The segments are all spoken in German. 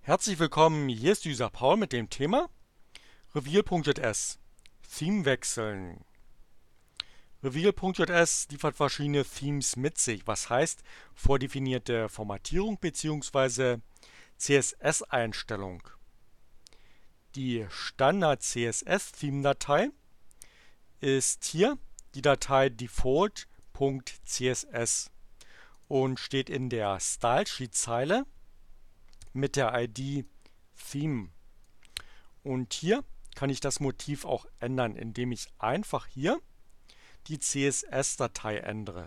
Herzlich willkommen, hier ist User Paul mit dem Thema Reveal.js Theme wechseln. Reveal.js liefert verschiedene Themes mit sich, was heißt vordefinierte Formatierung bzw. CSS-Einstellung. Die Standard-CSS-Theme-Datei ist hier die Datei default.css und steht in der Stylesheet-Zeile mit der ID Theme. Und hier kann ich das Motiv auch ändern, indem ich einfach hier die CSS-Datei ändere.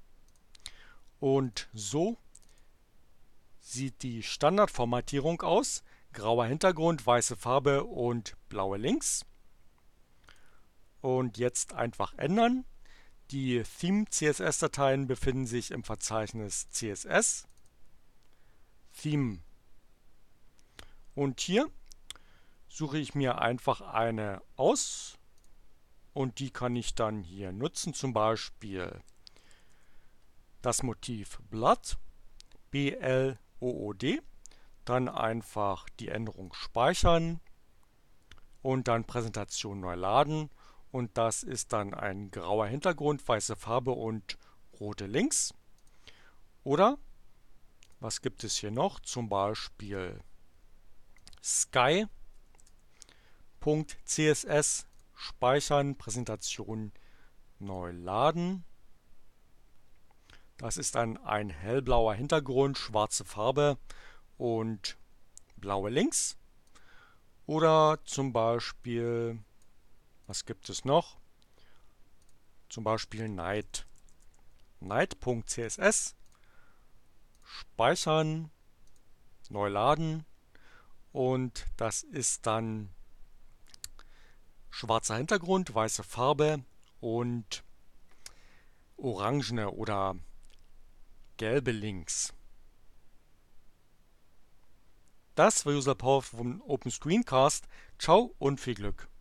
Und so sieht die Standardformatierung aus. Grauer Hintergrund, weiße Farbe und blaue Links. Und jetzt einfach ändern. Die Theme-CSS-Dateien befinden sich im Verzeichnis CSS, Theme. Und hier suche ich mir einfach eine aus und die kann ich dann hier nutzen, zum Beispiel das Motiv Blood, B-L-O-O-D, dann einfach die Änderung speichern und dann Präsentation neu laden und das ist dann ein grauer Hintergrund, weiße Farbe und rote Links. Oder, was gibt es hier noch? Zum Beispiel sky.css speichern, Präsentation neu laden. Das ist dann ein hellblauer Hintergrund, schwarze Farbe und blaue Links. Oder zum Beispiel, was gibt es noch? Zum Beispiel Night. Night.css speichern, neu laden und das ist dann schwarzer Hintergrund, weiße Farbe und orangene oder gelbe Links. Das war User Power von Open Screencast. Ciao und viel Glück.